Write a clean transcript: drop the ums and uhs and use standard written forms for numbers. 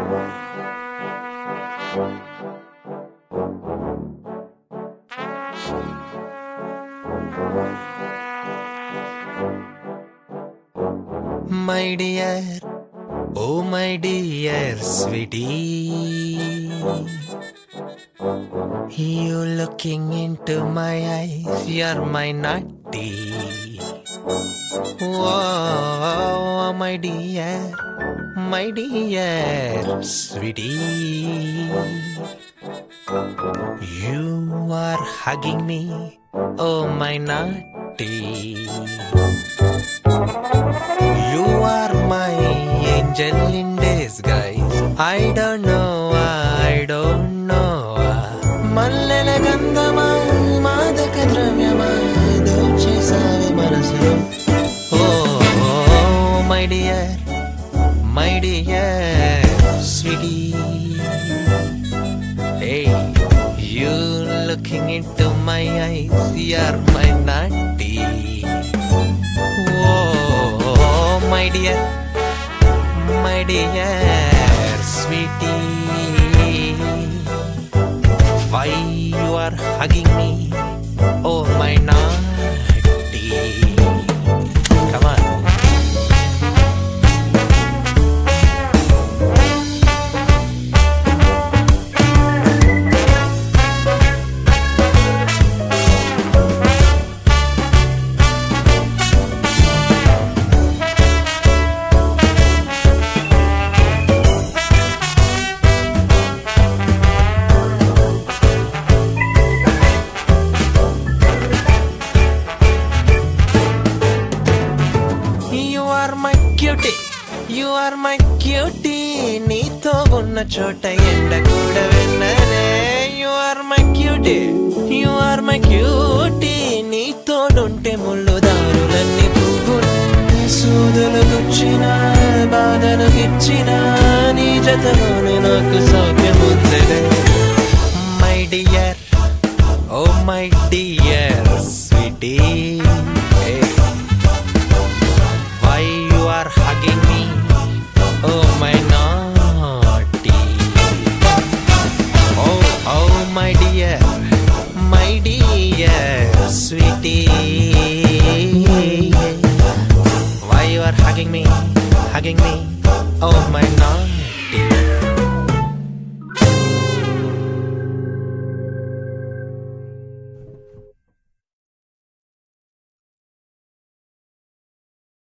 My dear, oh my dear sweetie, you looking into my eyes, you're my naughty. Oh, my dear sweetie, you are hugging me, oh my naughty. You are my angel in disguise. I don't know, మల్లెల గంధమా మాదక ద్రవ్యమా దోచేసావే మనసులో. Oh, my dear sweetie, hey, you looking into my eyes, you're my naughty. Oh, my dear sweetie, why you are hugging me, oh my naughty. Come on. You are my cutie, నీతో ఉన్న చోట ఎండ కూడా వెన్ననే. You are my cutie, నీతోడుంటే ముళ్ళు దారులన్నీ పువ్వులు. సూదులు గుచ్చిన బాధలు గిచ్చిన నీ జతలోనే నాకు సౌఖ్యం ఉందనే. My dear, oh my dear sweetie, hey, why you are hugging me, oh my naughty. Oh my dear sweetie, why you are hugging me, oh my naughty.